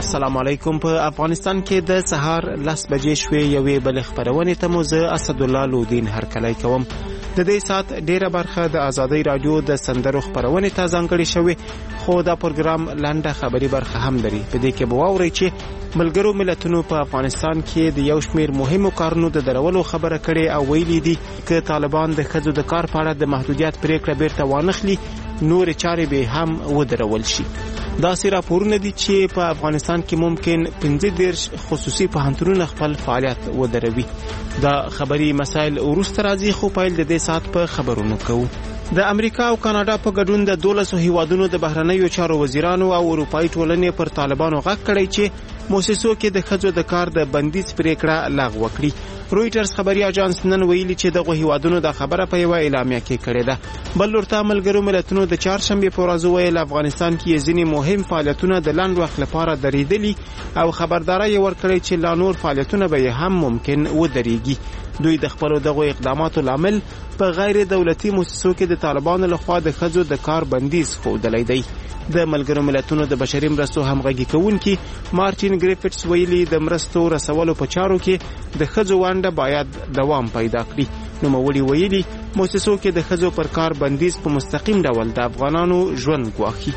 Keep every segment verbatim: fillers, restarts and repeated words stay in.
السلام علیکم. په افغانستان کې د سهار لس بجې شوې یوې بل خبرونې ته مو زه اسد الله لودین هرکلی کوم. د دې سات ډیره برخه د ازادۍ رادیو د سندرو خبرونې ته ځانګړې شوې، خو دا پروګرام لنډه خبري برخه هم لري. په دې کې به واورئ چې ملګرو ملتونو په افغانستان کې د یو شمېر مهمو کارونو د درولو خبره کړې او ویلي دي چې طالبان د ښځو د کار په اړه د محدودیت پریکړه بیرته وانخلي، نور چارې به هم ودرول شي. داسې راپورونه دي چې په افغانستان کې ممکن پنځه دېرش خصوصي پوهنتونونه خپل فعالیت ودروي. دا خبري مسایل وروسته راځي، خو پیل د دې سات په خبرونو کوو. د امریکا او کاناډا په ګډون د دولسو هیوادونو د بهرنیو چارو وزیرانو او اروپایي ټولنې پر طالبانو غږ کړی چې موسسو کې د ښځو د کار د بندیز پریکړه لغوه کړي. رویټرز خبري اژانس نن ویلي چې دغه هیوادونو د خبره په یوه اعلامیه کې کړې ده. بل لورته ملګرو ملتونو د چهارشنبې په ورځ ویل افغانستان کې ځینې مهم فعالیتونه د لنډ وخت لپاره درېدلي او خبرداری ورکړی چې لا نور فعالیتونه به هم ممکن ودرېږي. دوی د خپلو دغو اقداماتو لامل په غیر دولتي موسسو کې د طالبانو لخوا د ښځو د کار بندیز ښودلی دی. د ملګرو ملتونو د بشري مرستو همغږي کوونکي مارټین ګریفټس ویلي د مرستو رسولو په چارو کې د ښځو ونډه باید دوام پیدا کړي. نوموړي ویلي موسسو کې د ښځو پر کار بندیز په مستقیم ډول د افغانانو ژوند ګواښي.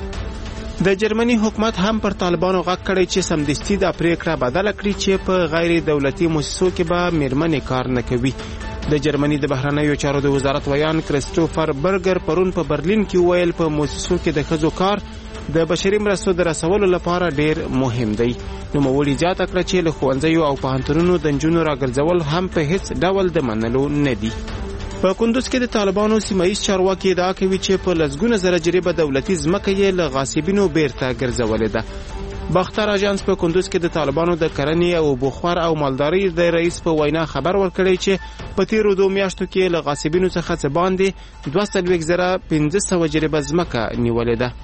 د جرمني حکومت هم پر طالبانو غږ کړی چې سمدستي دا پریکړه بدله کړي چې په غیر دولتي موسسو کې به میرمنې کار نه کوي. د جرمني د بهرنیو چارو د وزارت ویان کریستوفر برګر پرون په برلین کې ویل په موسسو کې د ښځو کار د بشري مرستو د رسولو لپاره ډیر مهم دی. نوموړي زیاته کړه چې له ښوونځیو او پوهنتونونو د نجونو راګرځول هم په هیڅ ډول د منلو نه دي. په کندوز کې د طالبانو سیمایي چارواکي ادعا کوي چې په لسګونه زره جریبه دولتي ځمکه یې له غاصبینو بیرته ګرځولې ده. باختر اژانس په کندوز کې د طالبانو د کرنې او بخار او مالدارۍ د رئیس په وینا خبر ورکړی چې په تیرو دوه میاشتو کې له غاصبینو څخه څه باندې دوه څلوېښت زره پنځه سوه جریبه ځمکه نیولې ده.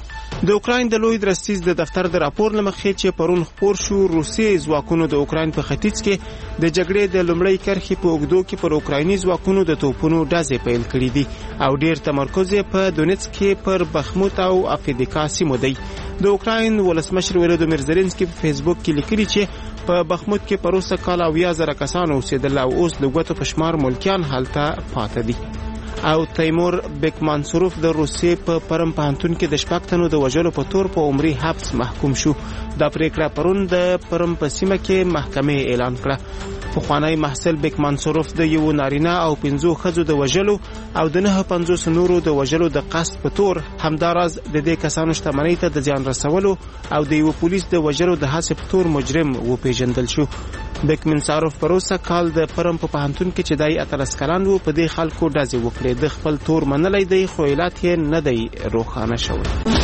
د اوکراین د لوی درستیز د دفتر د راپور لمخې چې پرون خپور شو، روسي ځواکونو د اوکراین په ختیځ کې د جګړې د لومړۍ کرښې په اوږدو کې پر اوکرایني ځواکونو د توپونو ډزې پیل کړي دي او ډیر تمرکز یې په دونیتسک کې پر بخموت او افدیکا سیمو دی. د اوکراین ولسمشر ولودیمیر زيلنسکي په فیسبوک کې لیکلي چې په بخموت کې پروسه کال اویا زره کسان اوسېدل او اوس د ګوتو په شمار ملکیان هلته پاتې دي. او تیمور بیکمانسوروف د روسیې په پرم پوهنتون کې د شپږ تنو د وژلو په تور په عمري حبس محکوم شو. دا پریکړه پرون د پرم په سیمه کې محکمې اعلان کړه. پخوانی محصل بیکمانسوروف د یو نارینه او پنځو ښځو د وژلو او د نه پنځوس نورو د وژلو د قصد په تور همداراز د دې کسانو شتمنۍ ته د زیان رسولو او د یو پولیس د وژلو د هڅې په تور مجرم وپیژندل شو. بیکمانسوروف پروسه کال د پرم په پوهنتون کې چې دای اتلس کلن وو په دې خلکو ډزې وکړې. د خپل تور منلی دی خو علت یې نه دی روښانه شوی.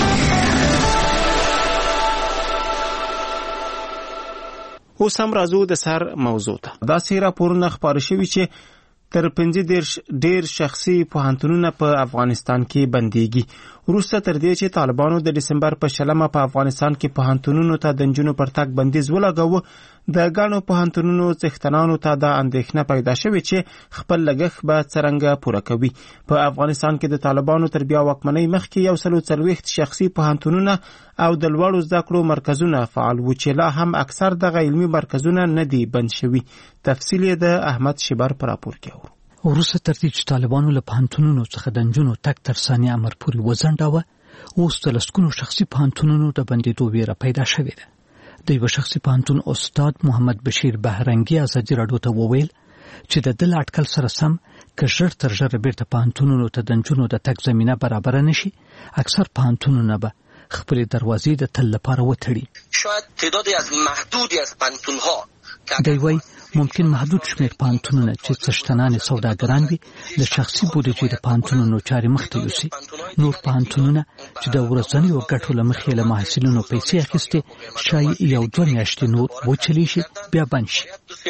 اوس هم راځو د سر موضوع ته. داسې راپورونه خپاره شوي چې تر پنځه دېرش ډیر شخصي پوهنتونونه په افغانستان کې بنديږي. وروسته تر دې چې طالبانو د دسمبر په شلمه په افغانستان کې پوهنتونونو ته د نجونو پر تګ بندیز ولګاوه، د ګڼو پوهنتونونو څښتنانو ته د اندېښنه پیدا شوې چې خپل لګښت به څرنګه پوره کوي. په افغانستان کې د طالبانو تر بیا واکمنۍ مخکې یو سل څلوېښت شخصي پوهنتونونه او د لوړو زده کړو مرکزونه فعال وو چې لا هم اکثر دغه علمي مرکزونه نه دي بند شوي. تفصیل یې د احمد شبر په راپور کې اورو. وروسته تر دې چې طالبانو له پوهنتونونو څخه د نجونو تګ تر ثاني امر پورې وځنډاوه، اوس د لسګونو شخصي پوهنتونونو د بندېدو ویره پیدا شوې ده. د یوه شخصي پوهنتون استاد محمد بشیر بهرنګي ازادي راډیو ته وویل چې د دې اټکل سره سم که ژر تر ژره بیرته پوهنتونونو ته د نجونو د تګ زمینه برابره نشي، اکثر پوهنتونونه به خپلې دروازې د تل لپاره وتړي. شاید تعدادی از محدودی از پوهنتونها دی وایي ممکن محدود شمېر پوهنتونونه چې څښتنان سوداګران وي د شخصي بودیجې د پوهنتونونو چارې مخته یوسي. نور پوهنتونونه چې د ورځنیو ګټو له مخې له محصلینو پیسې اخیستې شاید یو دوه میاشتې نور وچلی شي بیا بند شي.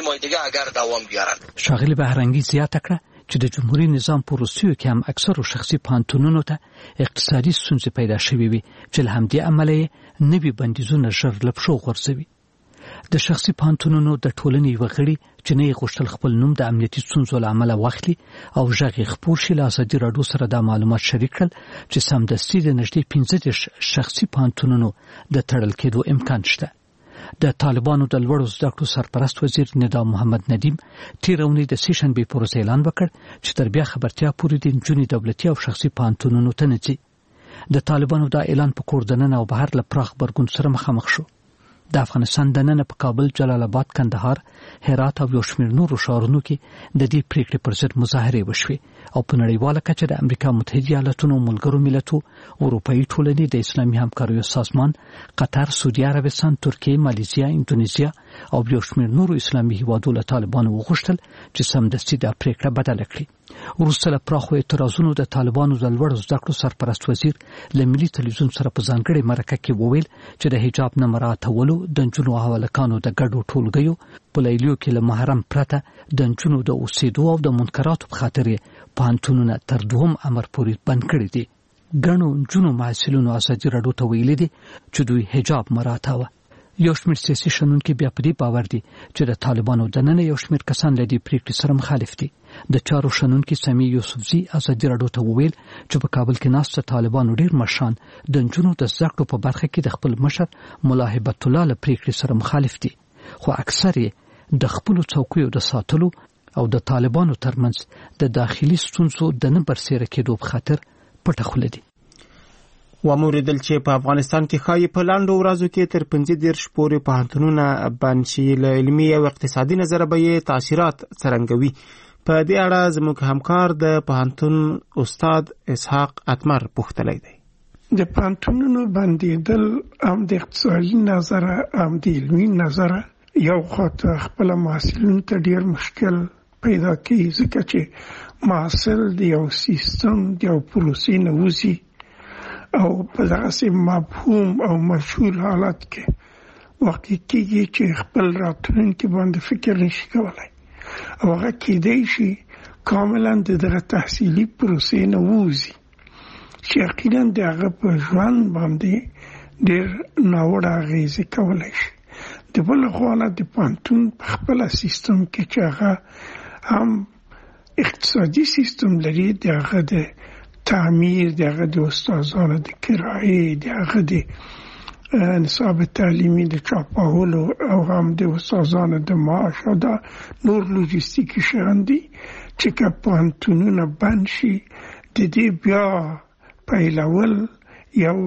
ښاغلي بهرنګي زیاته کړه چې د جمهوریت نظام په روسیو کې هم اکثرو شخصي پوهنتونونو ته اقتصادي ستونزې پیدا شوې وي چې له همدې امله یې نوي بندیزونه ژر له پښو غورځوي. د شخصي پوهنتونونو د ټولنې یوه غړي چې نه یې غوښتل خپل نوم د امنیتي ستونزو له امله واخلي او غږ یې خپور شي، له ازادي راډیو سره دا معلومات شریک کړل چې سمدستي د نږدې پنځه دېرش شخصي پوهنتونونو د تړل کېدو امکان شته. د طالبانو د لوړو زده کړو سرپرست وزیر ندا محمد ندیم تیر اونۍ د سیشن به پروژې اعلان وکړ چې تر بیا خبرتیا پورې د نجونې دولتي او شخصي پوهنتونونو ته نه ځي. د طالبانو دا اعلان په کور دننه او بهر له پراخ غبرګون سره مخامخ شو. د افغانستان دننه په کابل، جلال آباد، کندهار، هرات او یو شمېر نورو ښارونو کې د دې پریکړې پر ضد مظاهرې وشوې او په نړیواله کچه د امریکا متحده ایالاتونو، ملګرو ملتونو، اروپایي ټولنې، د اسلامي همکاریو سازمان، قطر، سعودي عربستان، ترکیه، مالیزیا، اندونیزیا او یو شمېر نورو اسلامي هیوادو له طالبانو وغوښتل چې سمدستي دا پریکړه بدله کړي. وروسته له پراخو اعتراضونو د طالبانو د لوړو زده کړو سرپرست وزیر له ملي تلویزیون سره په ځانګړې مرکه کې وویل چې د حجاب نه مراعاتولو، د نجونو او هلکانو د ګډو ټولګیو په لیلیو کې له محرم پرته د نجونو د اوسېدو او د منکراتو په خاطر پوهنتونونه تر دوهم امر پورې بند کړي دي. ګڼو نجونو محصلینو ازادي راډیو ته ویلي دي چې دوی حجاب مراعاتوه. یو شمېر سیاسي شنونکي بیا په دې باور دي چې د طالبانو دننه یو شمېر کسان له دې پریکړې سره مخالف دي. د چارو شنونکي سمیع یوسفزي ازادي راډیو ته وویل چې په کابل کې ناست طالبانو ډېر مشران د نجونو د زده کړو په برخه کې د خپل مشر ملا هبت الله له پریکړې سره مخالف دي، خو اکثر یې د خپل څوکیو د ساتلو او د طالبانو ترمنځ د داخلي ستونزو د نه برسېره کېدو په خاطر پټه خوله دي. وموریدل چې په افغانستان کې خایي په لاندو ورځو کې تر پنځه دېرش پورې پوهنتونونه بند شي. له علمي او اقتصادي نظره به یې تاثیرات څرنګوي. په دې اړه زموږ همکار د پوهنتون استاد اسحاق اتمر پوښتلی دی. د پوهنتونونو بندېدل هم د اقتصادي نظره هم د علمي نظره یو خاطر خپل محصلینو ته ډېر مشکل پیدا کوي، ځکه چې محصل د یو سیستم د یو پروسې نه وځي او په داسې مفهوم او مشهور حالت کې واقع کېږي چې خپل راتلونکي باندې فکر نشي کولای او هغه کېدای شي کاملا د دغه تحصیلي پروسې نه ووځي چې یقینا د هغه په ژوند باندې ډېر ناوړه اغېزې کولی شي. د بل خوا نه د پوهنتون په خپله سیستم کې چې هغه هم اقتصادي سیستم لري، د هغه د تعمیر، د هغه د استادانو د کرایې، د هغه د نصاب تعلیمي د چاپولو او هم د استادانو د معاش او د نور لوجستیکي شیان دي چې که پوهنتونونه بند شي د دې بیا پیلول یو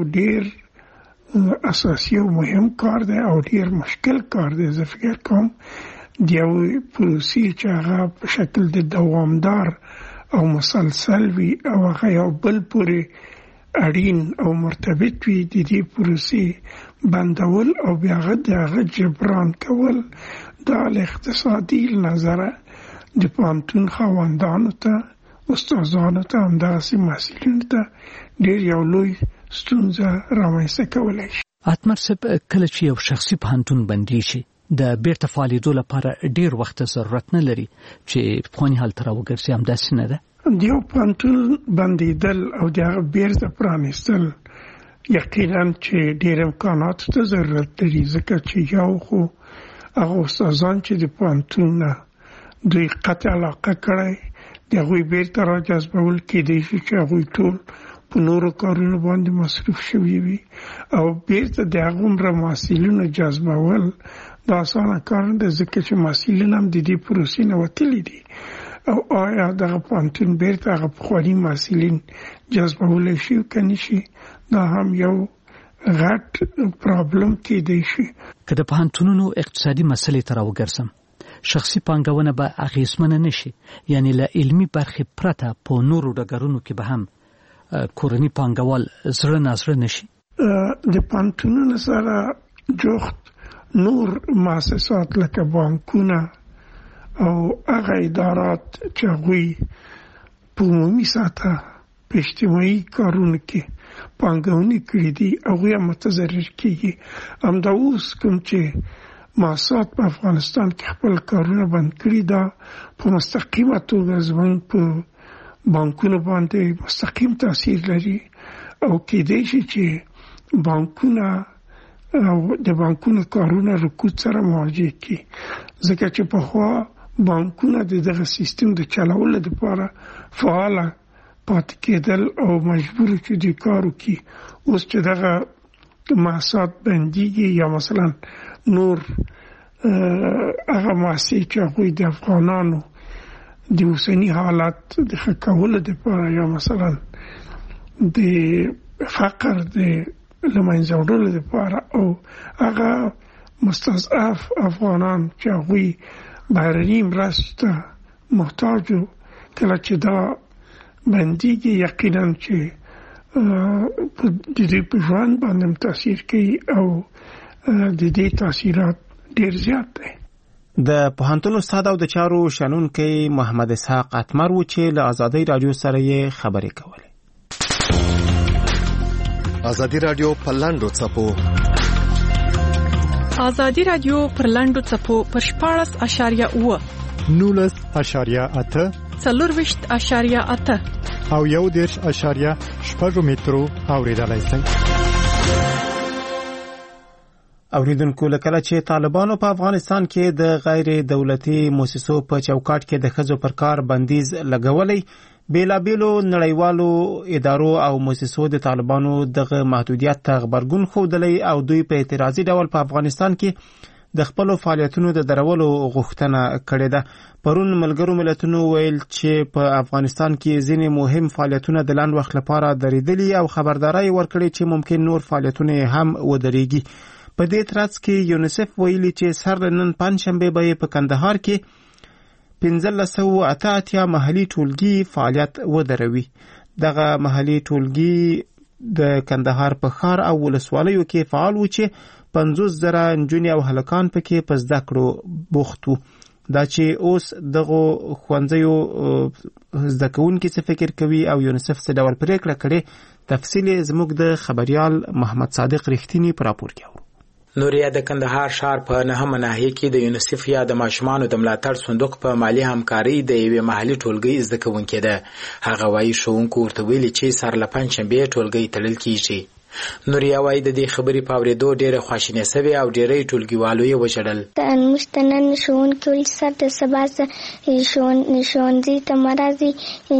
ډېر اساسي او مهم کار دی او ډېر مشکل کار دی. زه فکر کوم د یوې پروسې چې هغه په شکل د دوامدار او مسلسل وي او هغه یو بل پورې اړین او مرتبط وي، د دې پروسې بندول او بیا هغه د هغه جبران کول دا له اقتصادي نظره د پوهنتون خاوندانو ته، استادانو ته، همداسې محصلینو ته ډېر یو لوی ستونزه رامنځته کولی شي. اتمر صاحب، کله چې یو شخصي پوهنتون بندي شي د بیرته فعالیدو لپاره ډېر وخت ضرورت نه لري چې پخواني حال ته راوګرځي، همداسې نه ده؟ د یو پوهنتون بندېدل او د هغه بیرته پرانیستل یقینا چې ډېر امکاناتو ته ضرورت لري، ځکه چې یو خو هغه استادان چې د پوهنتون نه دوی قطع علاقه کړی د هغوی بیرته راجذبول کېدای شي چې هغوی ټول په نورو کارونو باندې مصروف شوي وي او بیرته د هغومره محصلینو جذبول دا اسانه کار نه دی، ځکه چې محصلین هم د دې پروسې نه وتلي دي او آیا دغه پوهنتون بیرته هغه پخواني محصلین جذبولی شي که نه شي، دا هم یو غټ پرابلم کېدای شي. که د پوهنتونونو اقتصادي مسلې ته راوګرځم، شخصي پانګونه به اغېزمنه نه شي، یعنی له علمي برخې پرته په نورو ډګرونو کې به هم کورني پانګوال زړه نازړه نشي. د پوهنتونونو سره جوخت نور مؤسسات لکه بانکونه او هغه ادارات چې هغوی په عمومي سطحه په اجتماعي کارونو کې پانګونې کړي دي هغوی هم متضرر کېږي. همدا اوس کوم چې مؤسسات په افغانستان کې خپل کارونه بند کړي، دا په مستقیمه توګه زموږ په بانکونو باندې مستقیم تاثیر لري او کېدای شي چې بانکونه او د بانکونو کارونه رکود سره مواجه کی، ځکه چې په خوا بانکونه د دغه سیستم د چلولو لپاره فعال پاتې کېدل او مجبور چې د کار وکړي. اوس چې دغه محصات بندیږي یا مثلا نور هغه مؤسسې چې هغوی د افغانانو د اوسني حالت د ښه کولو دپاره یا مثلا د فقر د له منځه وړلو دپاره او هغه مستضعف افغانان چې هغوی بهرني مرستې ته محتاج وو کله چې دا بندیږي یقینا چې د دې په ژوند باندې تاثیر کوي او د دې تاثیرات ډېر زیات دي. د پوهنتون استاد او د چارو شنونکی محمد اسحاق اتمر و چې له ازادي رادیو سره یې خبرې کولې. ازادي رادیو په لاندو څپو ازادي رادیو پر لاندو څپو پر شپاړس اشاریه اوه نولس اشاریه اته څلورویشت اشاریه اته او یو دېرش اشاریه شپږ مترو اوریدلای شئ. اوریدونکو لکه چې طالبانو په افغانستان کې د غیر دولتي مؤسسو په چوکاټ کې د ښځو پر کار بندیز لګولې، بیلابیلو نړیوالو ادارو او مؤسسو د طالبانو دغه محدودیت ته غبرګون ښودلی او دوی په اعتراضي ډول په افغانستان کې د خپلو فعالیتونو د درولو غوښتنه کړې ده. پرون ملګرو ملتونو ویل چې په افغانستان کې ځینې مهم فعالیتونه د لنډ وخت لپاره درېدلي او خبرداری ورکړي چې ممکن نور فعالیتونه هم ودرېږي. په دې ترڅ کې یونیسف ویلي چې سر نن پنجشنبه به په کندهار کې پنځلس سوه اته اتیا محلي ټولګي فعالیت ودروي. دغه محلي ټولګي د کندهار په ښار او ولسوالیو کې فعال و چې پنځوس زره نجونې او هلکان پکې په زده کړو بوخت وو. دا چې اوس دغه ښوونځیو زده کوونکي څه فکر کوي او یونیسف څه ډول پریکړه کړې، تفصیل زموږ د خبريال محمد صادق رښتینی په راپور کې اورو. نوریا د کندهار ښار په نهمه ناحیه کې د یونیسف یا د ماشومانو د ملاتړ صندوق په مالی همکاري د یوې محلي ټولګي زده کوونکې ده. هغه وایي ښوونکو ورته ویلي چې سر له پنجشنبې ټولګي تړل کیږي. نوریا وایي د دې خبرې په اورېدو ډېره خواشینې سوې او ډېری ټولګیوالو یې وژړل. موږ ته نن ښوونکي ویل سر د سبا ښوونځي ته مه راځئ.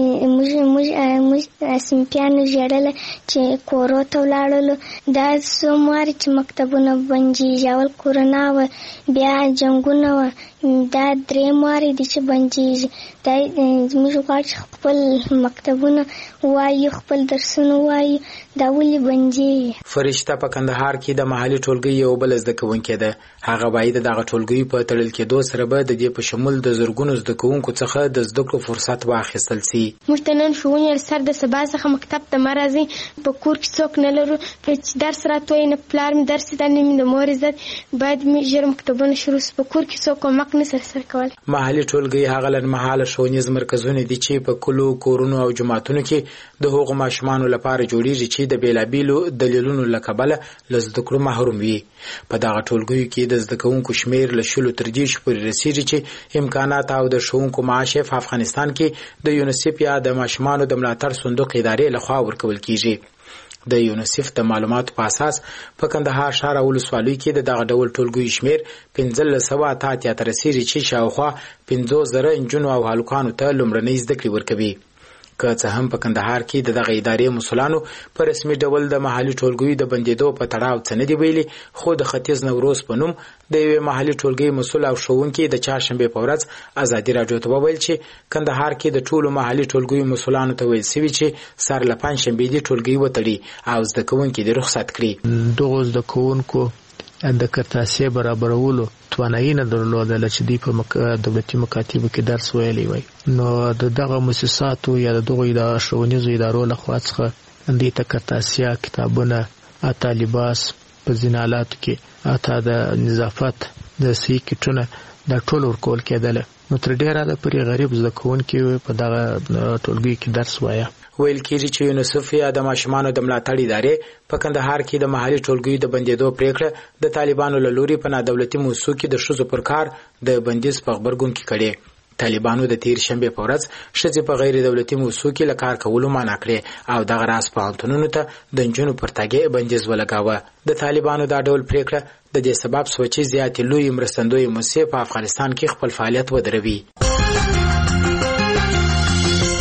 موږ صنفیانو ژړله چې کورو ته ولاړلو. دا څو وارې چې مکتبونه بندېږي، اول کورونا وه، بیا جنګونه وه، دا درېیم وارې دي چې بندېږي. دا موږ غواړو چې خپل مکتبونه ووایو، خپل درسونه ووایو. دا ولې بندېږي؟ فرشته په کندهار کې د محلي ټولګي یو بل زده کوونکې ده. هغه وایي د دغه ټولګي په تړل کېدو سره به د دې په شمول د زرګونو زده کوونکو څخه د زده کړو فرصت واخیستل سي. موږ ته نن ښوونې سر د سبا څخه مکتب ته مه راځئ. په کور کې څوک نه لرو، چې درس راته وایي نه پلار مې درس زده نه مې د مور عزت، باید مې ژر مکتبونه شروع سي. په کور کې څوک کومک نه سره سره کولی. محلي ټولګي هغه لنډمهاله ښوونیز مرکزونه دي چې په کلو کورونو او جوماتونو کې د هغو ماشومانو لپاره جوړیږي چې د بیلابیلو دلیلونو له کبله له زده کړو محروم وي. په دغه ټولګیو کې د زده کوونکو شمیر له شلو تر دېرشو پورې رسیږي چې امکانات او د ښوونکو معاش په افغانستان کې د یونیسف یا د ماشومانو د ملاتړ صندوق ادارې لخوا ورکول کیږي. د یونیسف د معلوماتو په اساس په کندهار ښار او ولسوالیو کې د دغه ډول ټولګیو شمیر پنځلس سوه اته اتیا ته رسیږي چې شاوخوا پنځوس زره نجونو او هلکانو ته لومړنۍ زده کړې ورکوي. که څه هم په کندهار کې د دغه ادارې مسؤلانو په رسمي ډول د محلي ټولګیو د بندېدو په تړاو څه نه دي ویلي، خو د ختیځ نوروز په نوم د یوې محلي ټولګۍ مسؤل او ښوونکي د چهارشنبې په ورځ ازادي راډیو ته وویل چې کندهار کې د ټولو محلي ټولګیو مسؤلانو ته ویل سوي چې سر له پنجشنبې دې ټولګۍ وتړي او زده کوونکي دې رخصت کړي. دغو زده کوونکو د کرتاسې برابرولو توانایي نه درلودله چې دوی په دولتي مکاتبو کې درس ویلی وای. نو د دغه مؤسساتو یا د دغو ښوونیزو ادارو لخوا څخه دوی ته کرتاسیه، کتابونه، اته لباس، په ځینو حالاتو کې اته د نظافت د صحي کټونه دا ټول ورکول کېدله. نو تر ډېره د پرې غریب زده کوونکي په دغه ټولګیو کې درس وایه. ویل کېږي چې یونیسف یا د ماشومانو د ملاتړ ادارې په کندهار کې د محلي ټولګیو د بندېدو پریکړه د طالبانو له لوري په نادولتي موسسو کې د ښځو پر کار د بندیز په غبرګون کې کړې. طالبانو د تیر شنبې په ورځ ښځې په غیر دولتي موسسو کې له کار کولو منع کړې او دغه راز پوهنتونونو ته د نجونو پر تګ بندیز ولګاوه. د طالبانو دا ډول پریکړه د دې سبب شوه چې زیاتې لویې مرستندویې موسسې په افغانستان کې خپل فعالیت ودروي.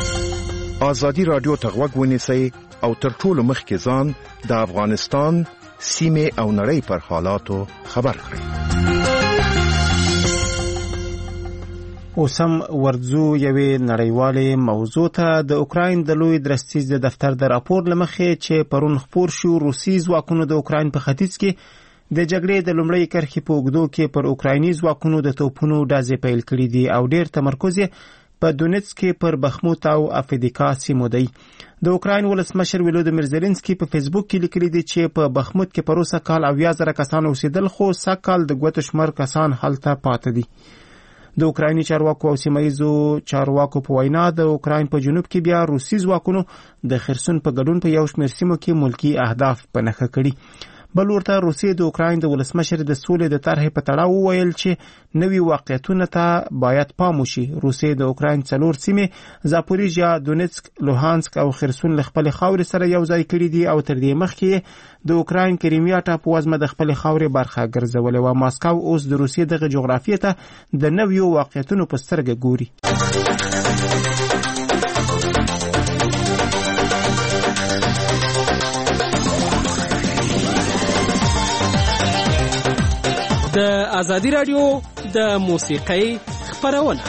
ازادي رادیو ته غوږ ونیسئ او تر ټولو مخکې ځان د افغانستان سیمه او نړۍ پر حالاتو خبر کړي. اوسم ورځو یوې نړیوالې موضوع ته. د اوکراین د لوی درستیز د دفتر د راپور لمخې چې پرون خپور شو، روسي ځواکونو د اوکراین په ختیځ کې د جګړې د لومړۍ کرښې په اوږدو کې پر اوکرایني ځواکونو د توپونو ډزې پیل کړې دي او ډېر تمرکز یې په دونیتس کې پر بخموت او افدیکا سیمو دی. د اوکراین ولسمشر ولودیمیر زيلنسکي په فیسبوک کې لیکلي دي چې په بخموت کې پروسه کال اویا زره کسان اوسېدل، خو سږکال د ګوتو شمېر کسان هلته پاتې دي. د اوکرایني چارواکو او سیمایي چارواکو په وینا د اوکراین په جنوب کې بیا روسي ځواکونو د خرسون په ګډون په یو شمېر سیمو کې ملکی اهداف په نښه کړي. بل ورته روسیې د اوکراین د ولسمشر د سولې د طرحې په تړاو وویل چې نوي واقعیتونو ته باید پام وشي. روسیې د اوکراین څلور سیمې زاپوریژیا، دونیتسک، لوهانسک او خرسون له خپل خاورې سره یو ځای کړي دي او تر دې مخکې د اوکراین کریمیا ټاپووزمه د خپل خاورې برخه ګرځولې و. ماسکو اوس د روسیې دغه جغرافیې ته د نویو واقعیتونو په سترګه ګوري. د ازادي رادیو د موسیقۍ خپرونه.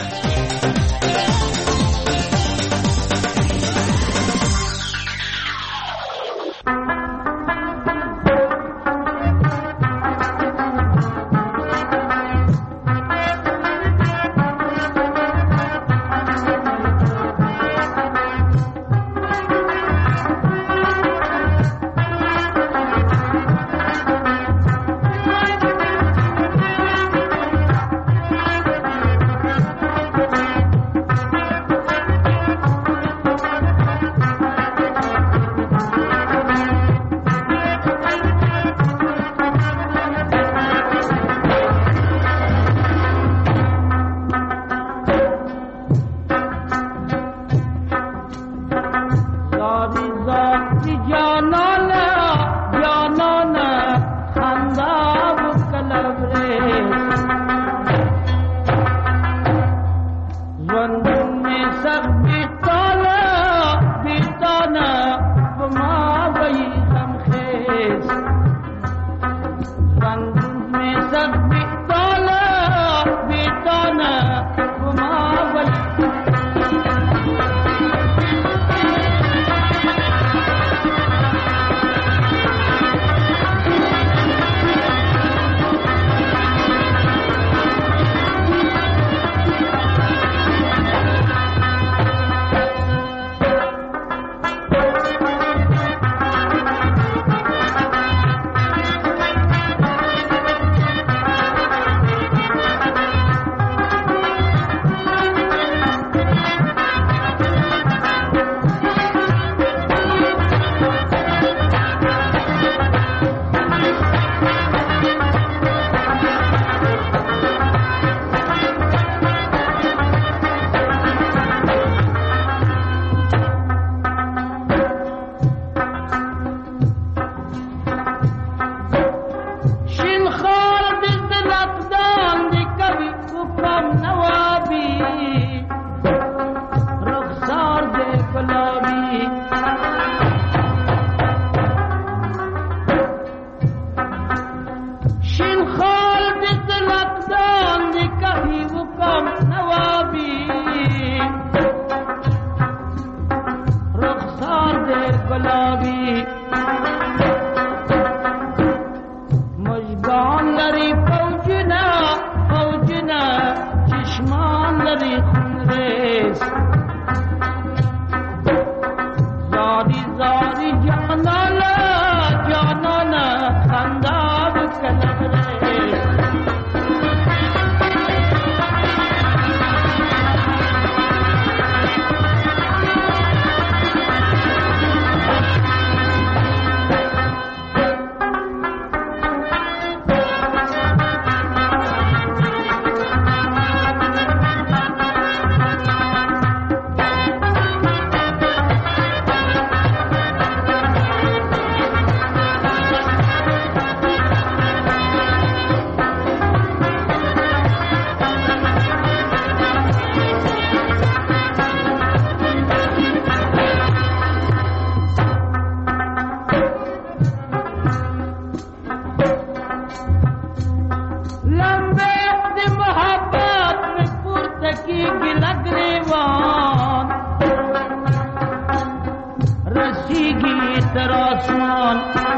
رسیگی تر آسمان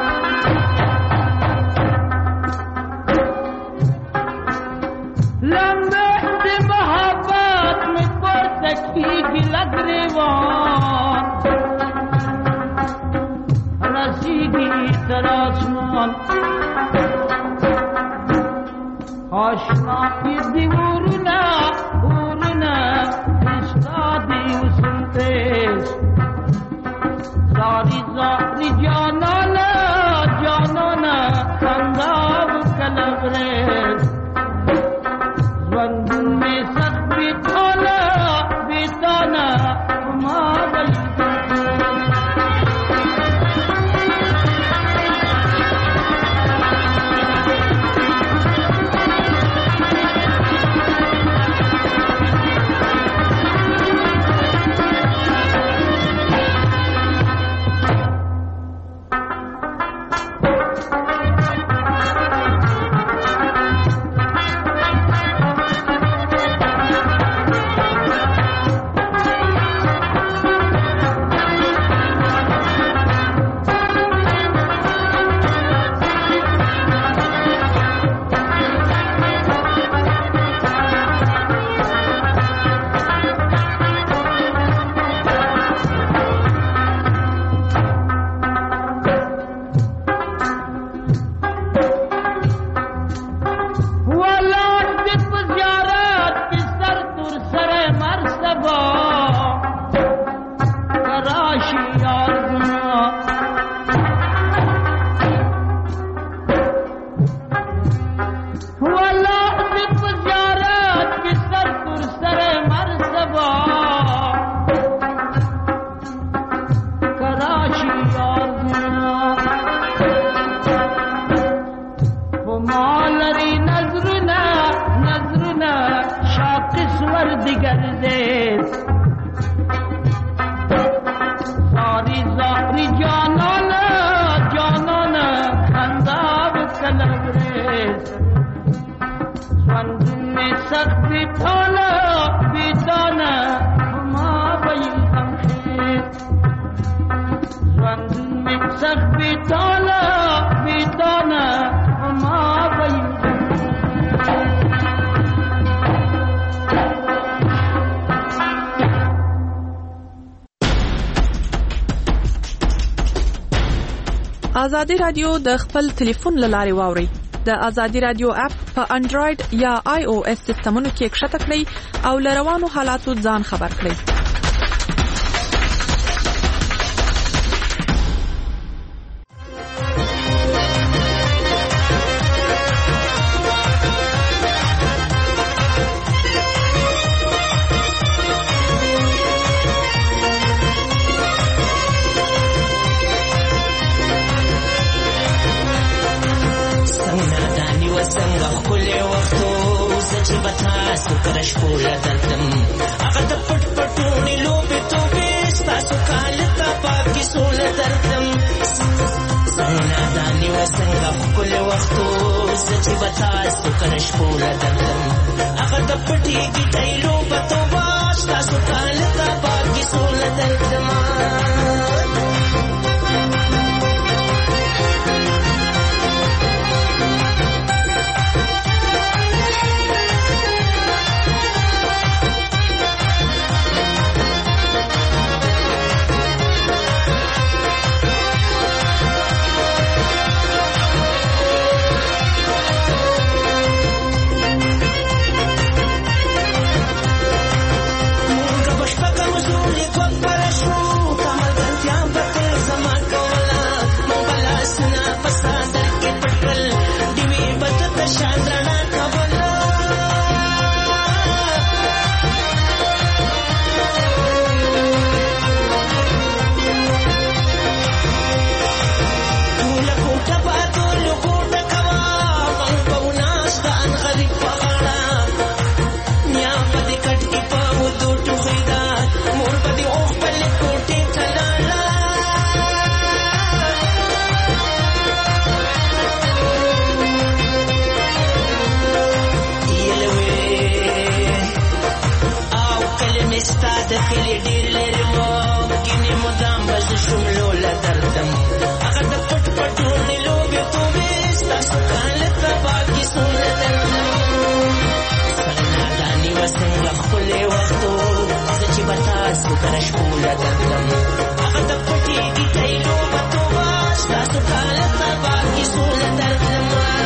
لمبه د محبت می پرته کیږي لګریوان رسیگی تر آسمان آشنا دی ورنا ورنا استادی وسنتش زاری زاری جانانا جانانا خنداب کلبرش زوندون میں سخت بیتانا بیتانا ما ازادي رادیو د خپل ټلیفون لارې واوري. د ازادي رادیو اپ په انډراید یا آی او اس سیستمونو کې کښته کړئ او له روانو حالاتو ځان خبر کړئ. دردم هغه د پټ پټونې لوبې توبې ستاسو کاله تبا کیسونه دردم څنګه دانی وسنګ خپلې وختو زه چې به تاسو کره شپوله دردم هغه د پټې ګیټۍ لوبه توبه ستاسو کاله تبا کیسونه دردم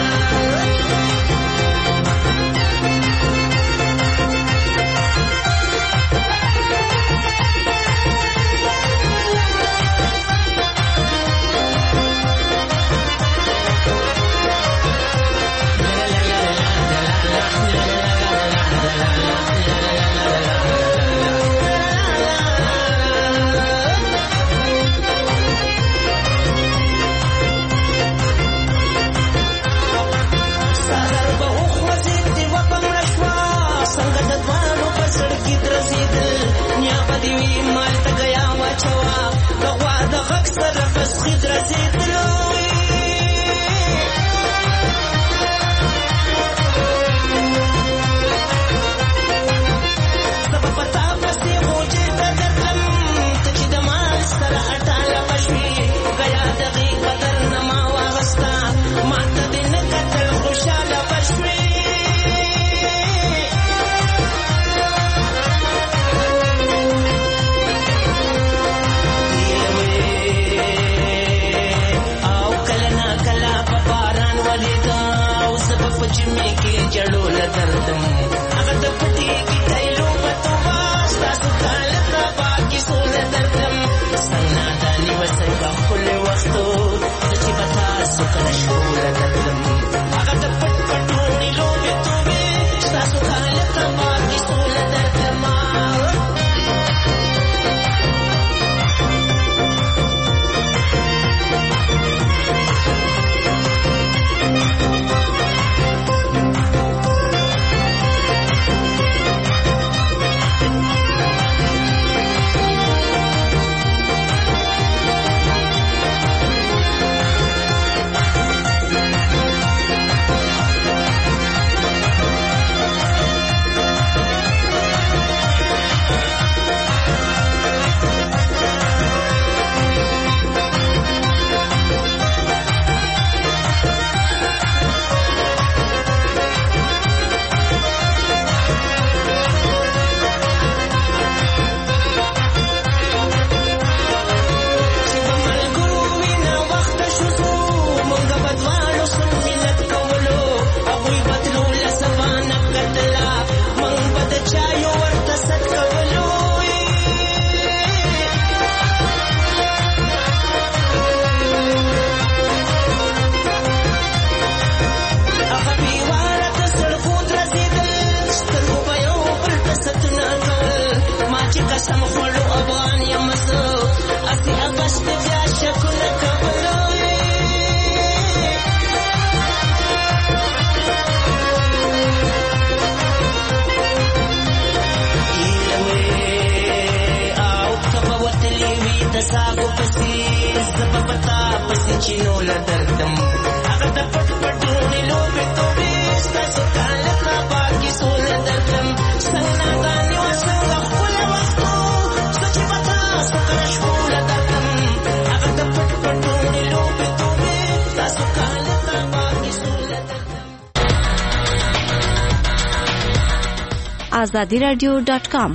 azadi radio dot com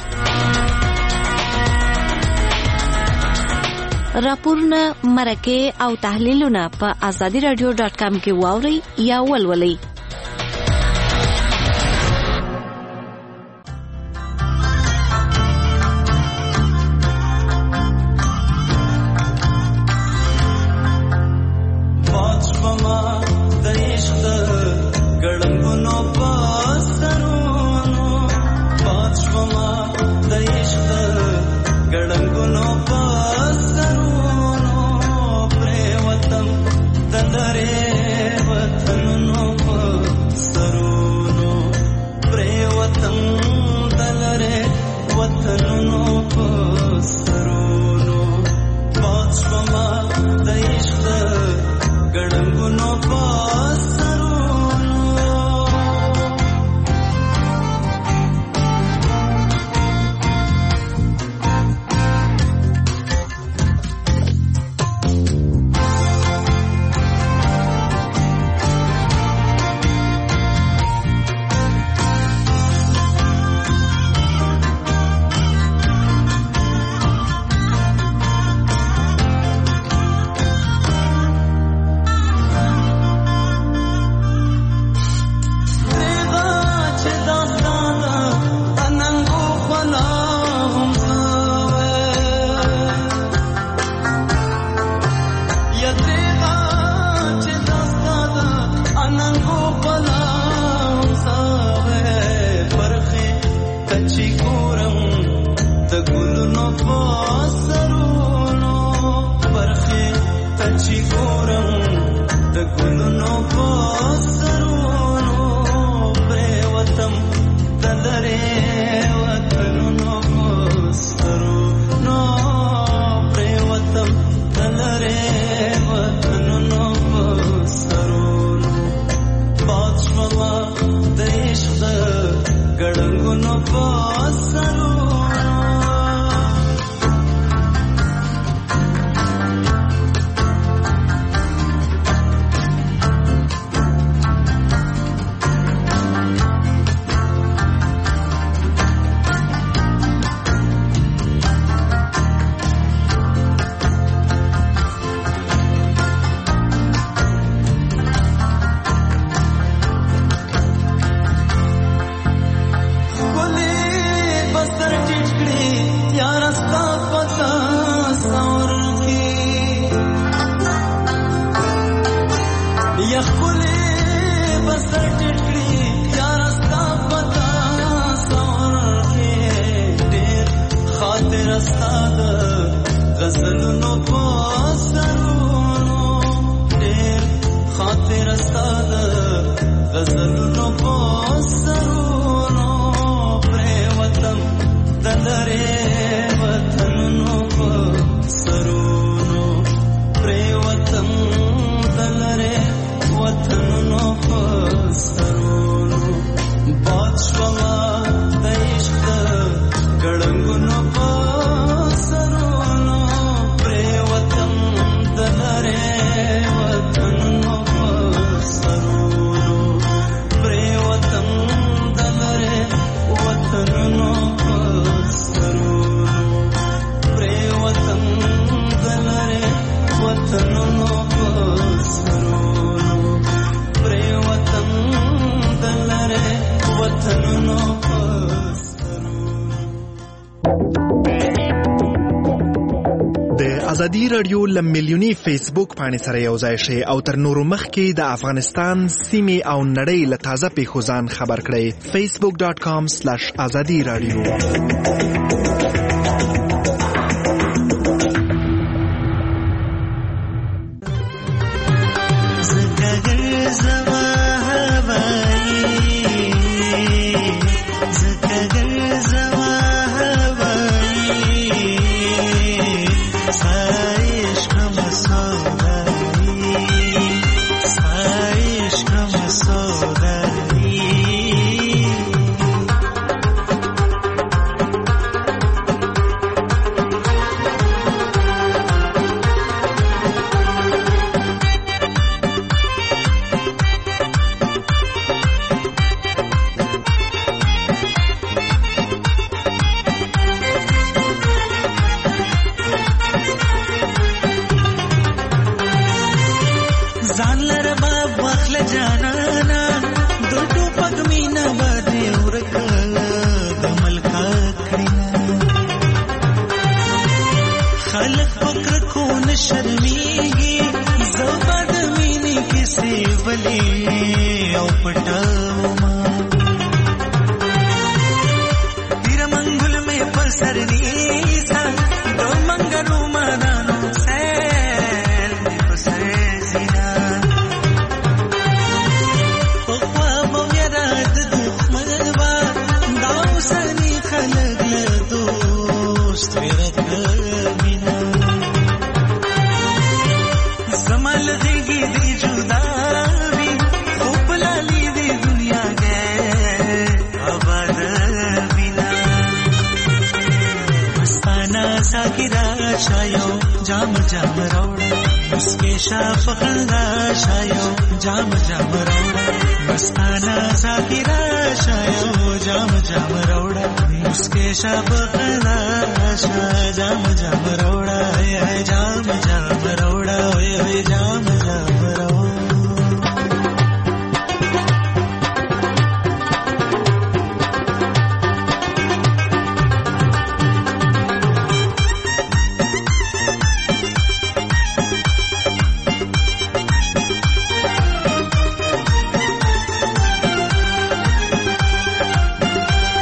راپورونه مرکه او تحلیلونه په azadi radio dot com کې واوري یا ولولئ. Dare watan no ګلونو په سرونو پریوتم دلرې وطنونو په سرونو پریوتم دلرې وطنونو په سرونو باد شولا د عشق ګړنګونو په سرونو ازادي رادیو لمیلیونی فیسبوک باندې سره یو ځای شي او تر نورو مخکې د افغانستان سیمې او نړۍ له تازه پیښو ځان خبر کړئ فیسبوک ډاٹ کام سلیش ازادي رادیو.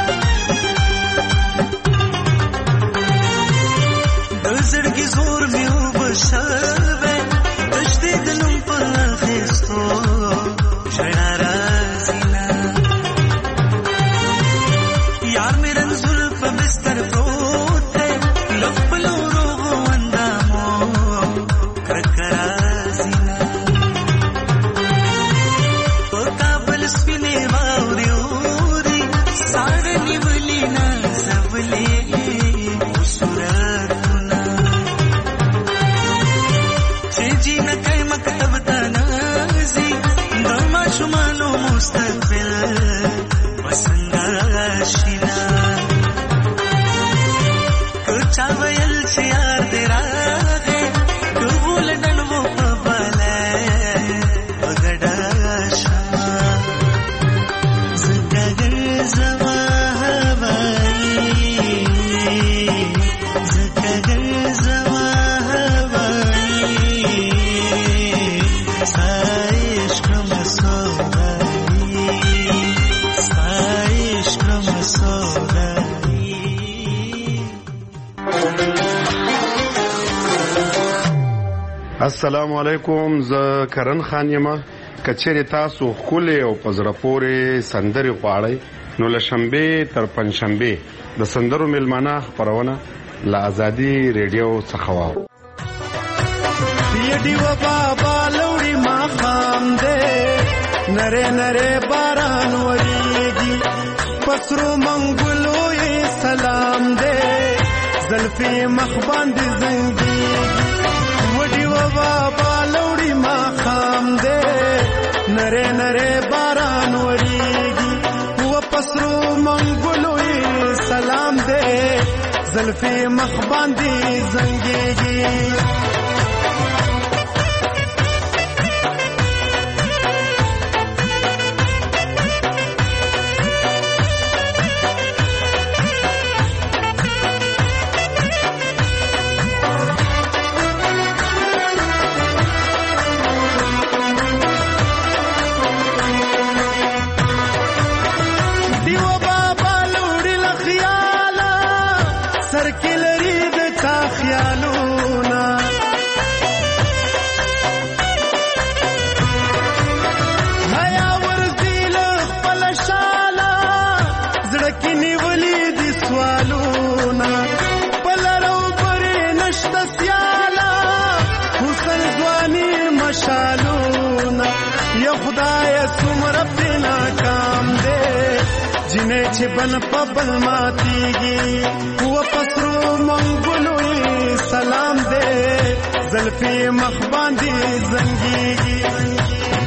زړګي زور مې السلام علیکم، زه کرن خان یم. کچېرې تاسو ښکلې او په زړه پورې سندرې غواړئ نو له شنبې تر پنجشنبې د سندرو میلمانه خپرونه له ازادي ریډیو څخه واورئ. یډیو بابا لوړی ماښام دی، نری نری باران وریږي، پسرو منګلو یې سلام دی، زلفې مخ باندې زنګېږي. وډیو بابا لوړی ماښام دی، نری نری باران وریږي، و پسرو منګلو یې سلام دی، زلفې مخ باندې زنګېږي. چې بن په بل ماتیږي، و پسرو منګلو یې سلام دی، زلفې مخ باندې زنګېږي.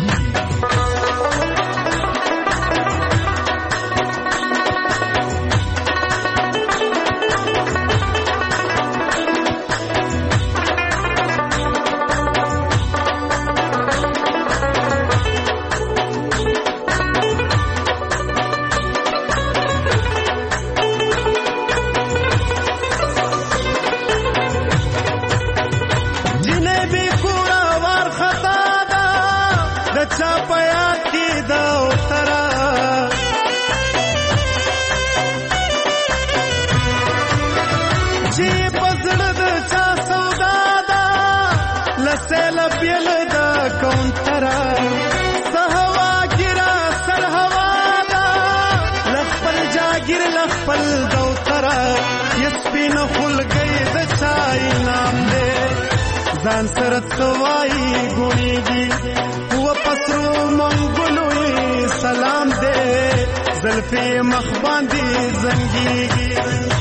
ځان سره سوای ګونیږي، و پسرو منګلو یې سلام دی، زلفې مخ باندې زنګېږي.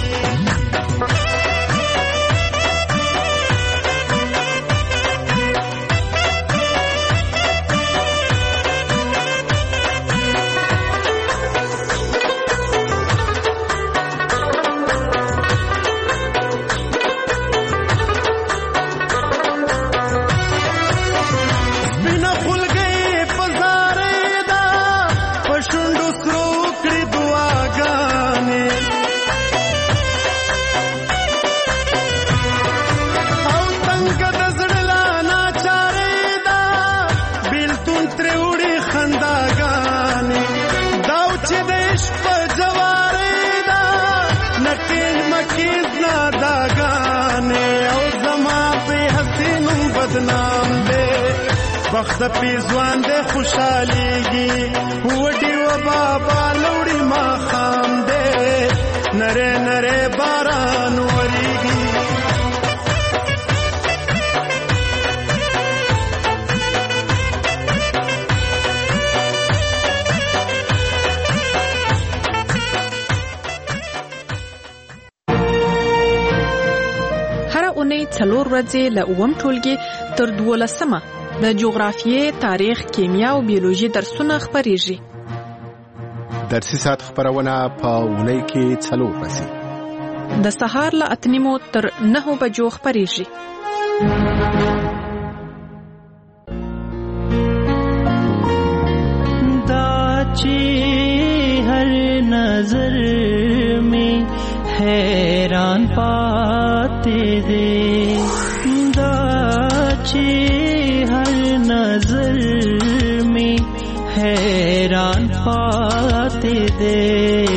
وخت پیزوان دے خوشحالیږي، وډي و بابا لوړی ماښام دے، نری نری باران وریږي. هر اونۍ څلور ورځې له اووم ټولګي تر دولسمه د جغرافیې، تاریخ، کیمیا او بیولوژي درسونه خپریږي. درسي ساعت خبرونه په اونۍ کې څلور ورځې د سهار له اته نیمو تر نهو بجو خپریږي. دا چې هر نظر میں حیران پاتے دے، دا چې نظر میں حیران پاتے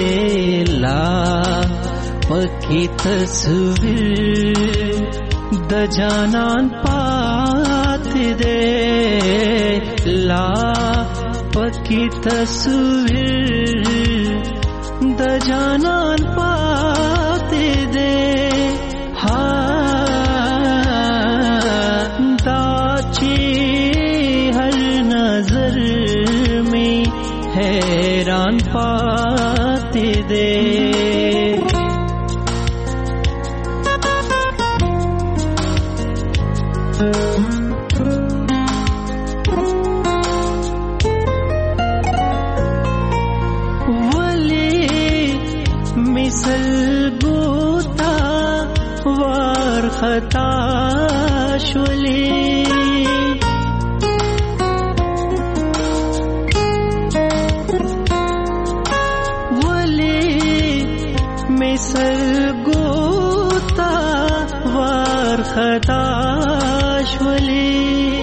دے، لا پکی تصویر د جانان پاتې دې لا پکې تصویر د جانان پاتې دې ها دا چې هر نظر میں حیران پاتې دې سلګوتا وار خطا شولې ولې مې سلګوتا وار خطا شولې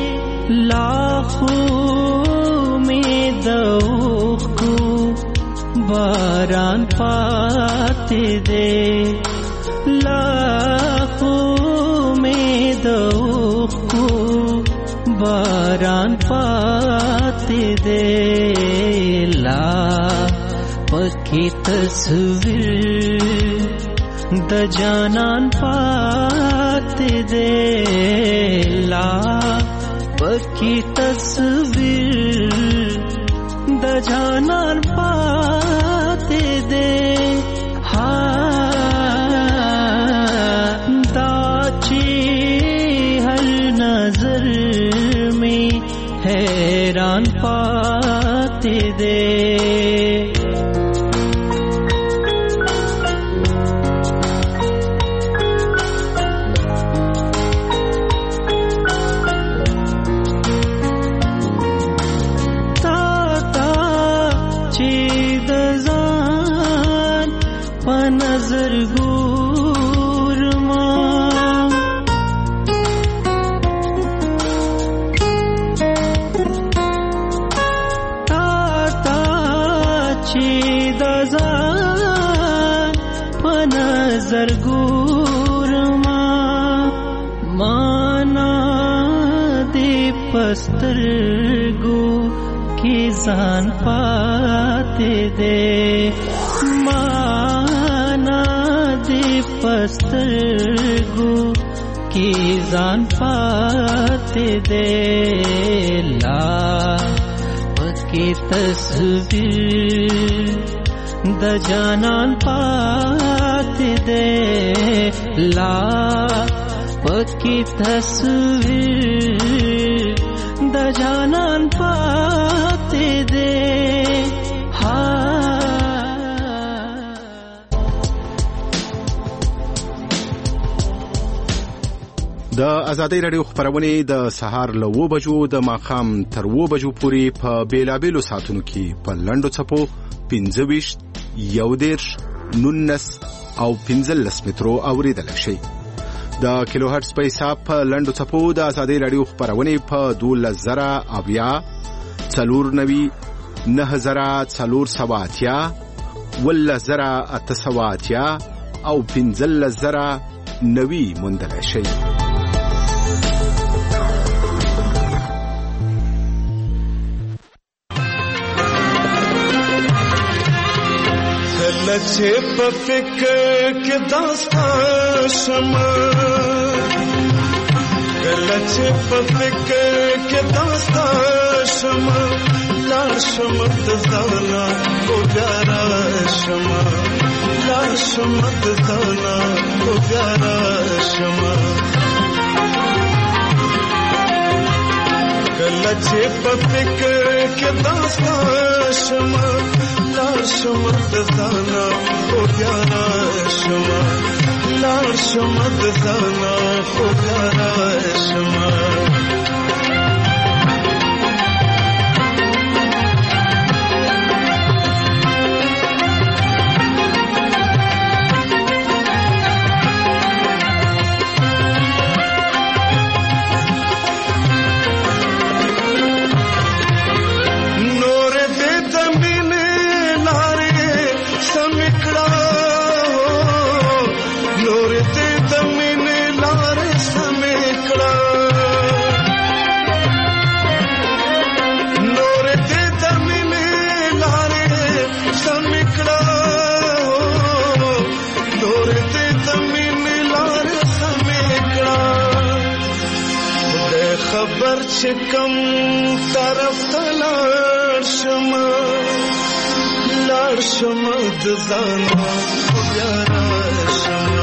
لاخو مې دوخ کو باران پاتے دے لاکھوں میں دوخ کو باران پاتے دے لا پکی تصویر د جانان پاتے دے لا پکی تصویر د جانان پاتے دے نظر میں حیران پاتے دے تا تا چې د ځان په نظر زرګورما مانا دې پسترګو کې ځان پاتې دې مانا دې پسترګو کې ځان پاتې دې لا پکې تصویر د جانان پاتے دے لا پکی تصویر د جانان پاتے دے د ازادۍ رادیو خبرونه د سهار له و بجو د ماخام تر و بجو پورې په بیلابېلو ساعتونو کې په لنډو څپو پنځه ویشت یو دیرش نونس او پنځلس مترو اوریدل شي د کیلو هرتز په حساب په لنډو څپو د ازادۍ رادیو خبرونه په دولس زره اویا څلور نوي نه زره څلور سوه اتیا ولس زره اته سوه اتیا او پنځلس زره نوي موندل شي لچه په فکر کې داستا شمه لچه په فکر کې داستا شمه لار شمه تزانا کو پیارا شمه لار شمه تزانا کو پیارا شمه لچه په فکر کې داستا شمه لار شمد زانا خو پیارا شما لار شمد زانا خو پیارا شما Some خبر چې کم طرف ته لاړ شمه لاړ شمه د ځانه خو بیا راشمه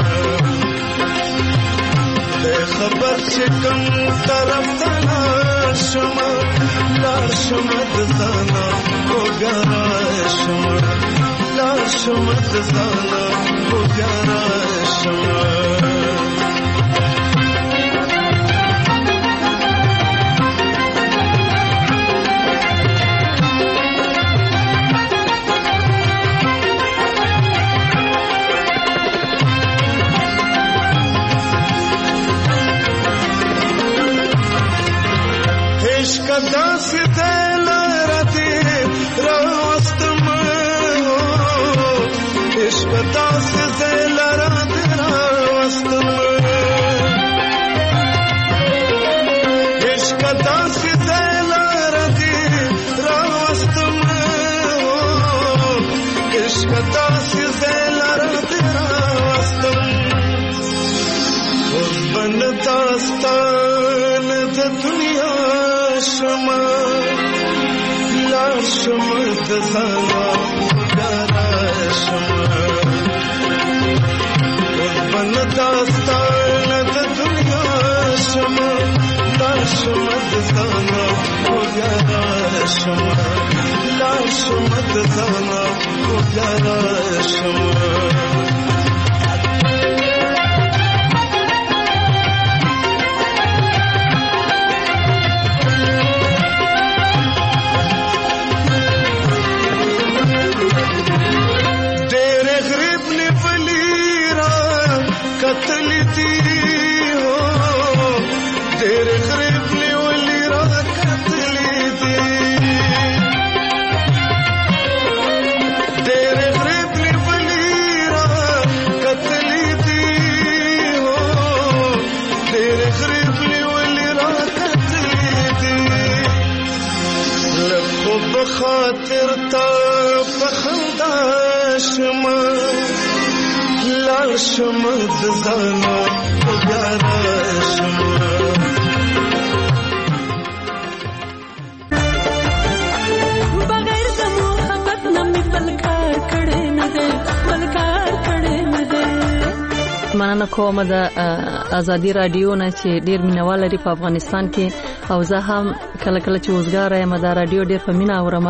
خبر چې کم طرف ته لاړ شمه لاړ شمه د ځانه خو بیا راشمه لاړ شمه د ځانه خو بیا راشمه داسې دی لاره دې راوستمه عشق داسې دی لاره دې راوستمه عشق داسې دی لاره دې راوستمه عشق داسې دی لاره دې راوستمه اوس به نه داستان د دنیا شمه لاړ شمه د ځانه بیا راشمه اوس به نه داستانه د دنیا شمه لاړ شمه د ځانه بیا راشمه لاړ شمه د ځانه بیا راشمه कतली दी हो तेरे गरीब ने वाली रात कतली दी तेरे गरीब ने वाली रात कतली दी हो तेरे गरीब ने वाली रात कतली दी लखो बखातिर ता बखंदाश में لاړ شمه د ځانه خو بیا راشمه بغیر د محبت نه مې بل کار کړی نه دی بل کار کړی نه دی. مننه کوم د ازادي رادیو نه چې ډیر مینوال لري په افغانستان کې او زه هم کله کله چې وزګار یم د رادیو ډیر په مینا اورم.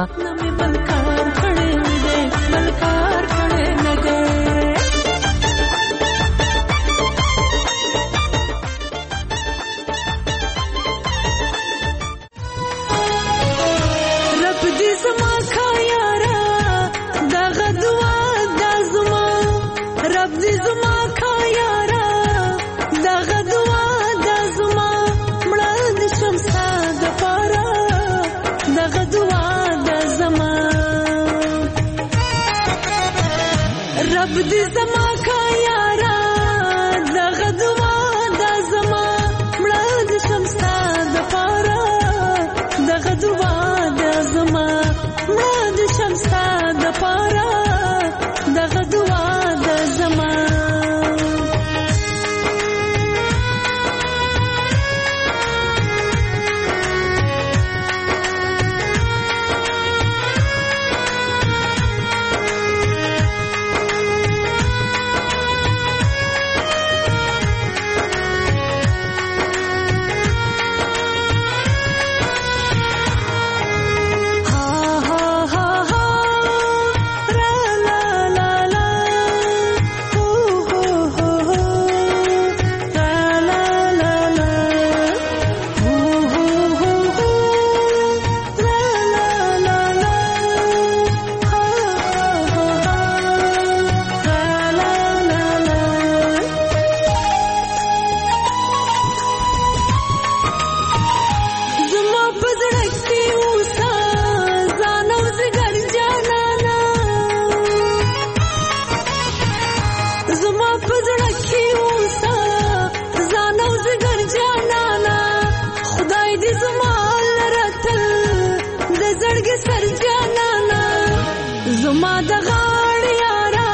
زما د غاړ یارا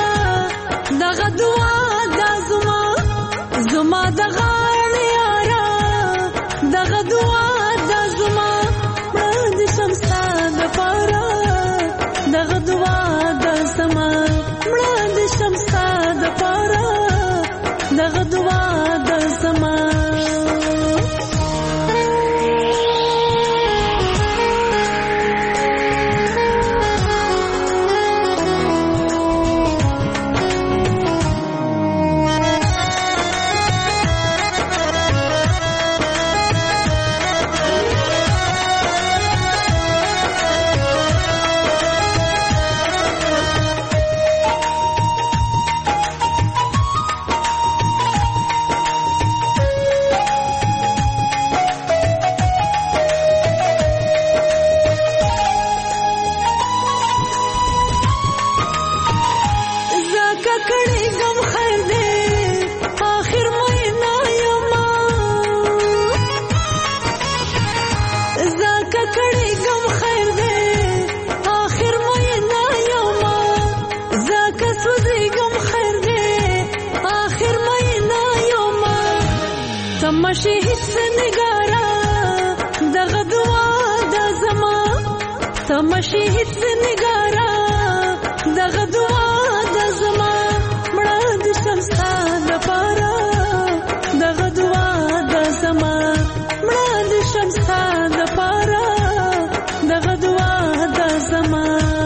دغه دعا د زما زما د غاړ یارا دغه دعا تمشي هیڅ نګارا دغه دعا د زما مړه د شمستا د پاره دغه دعا د زما مړه د شمستا د پاره دغه دعا د زما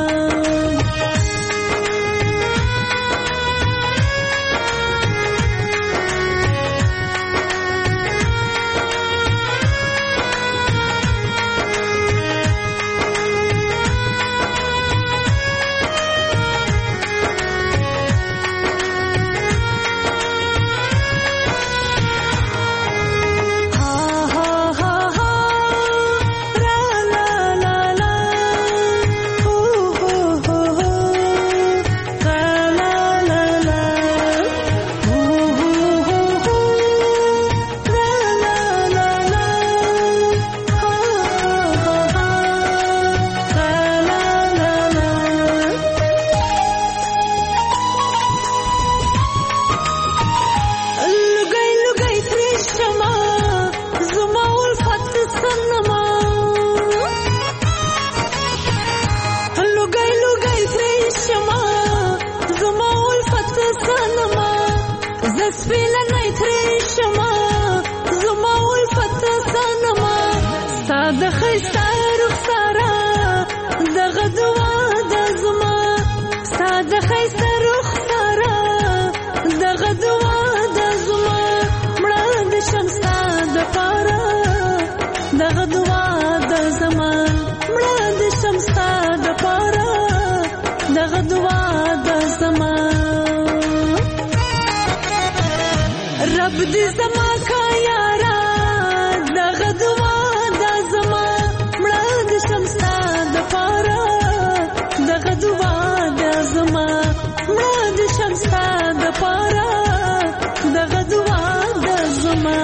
رب دې زما کا یارا دغه دعا د زما مړه د شمستا د پاره دغه دعا د زما مړه د شمستا د پاره دغه دعا د زما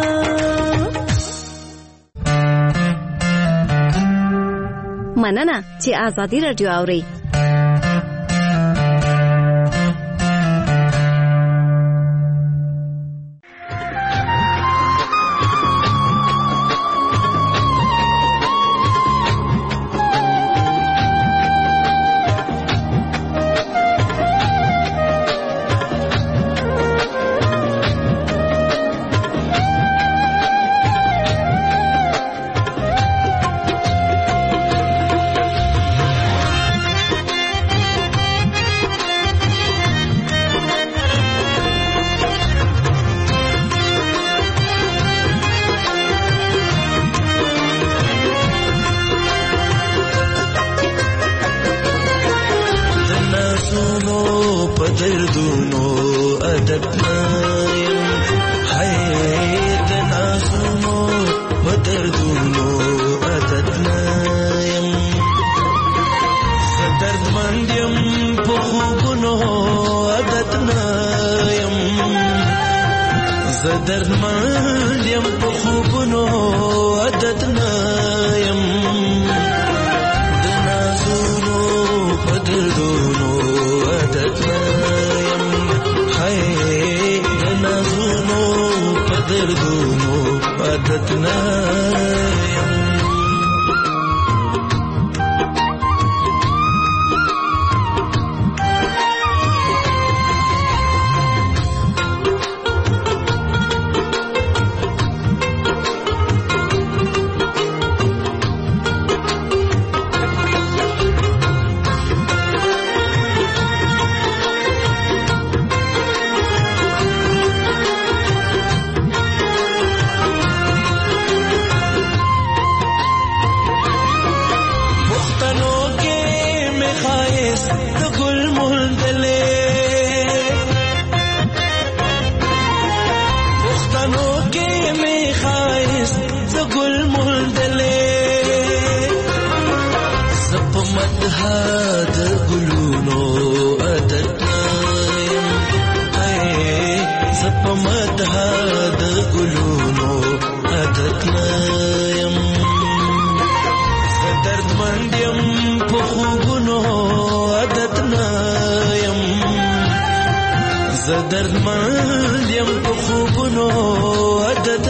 مننه چې آزادي رادیو اوري.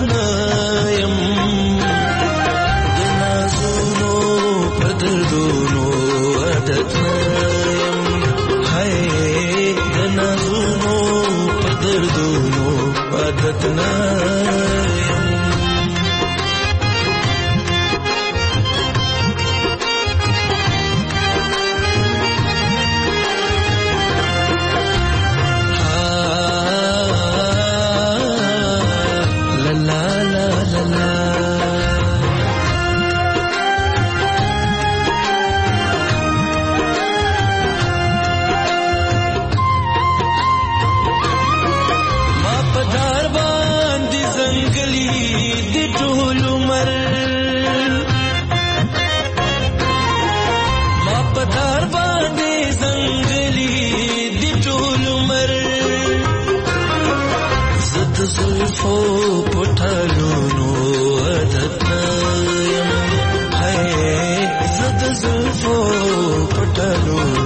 دردونو زلفو پټلونو عادت یم هاي زد زلفو پټلونو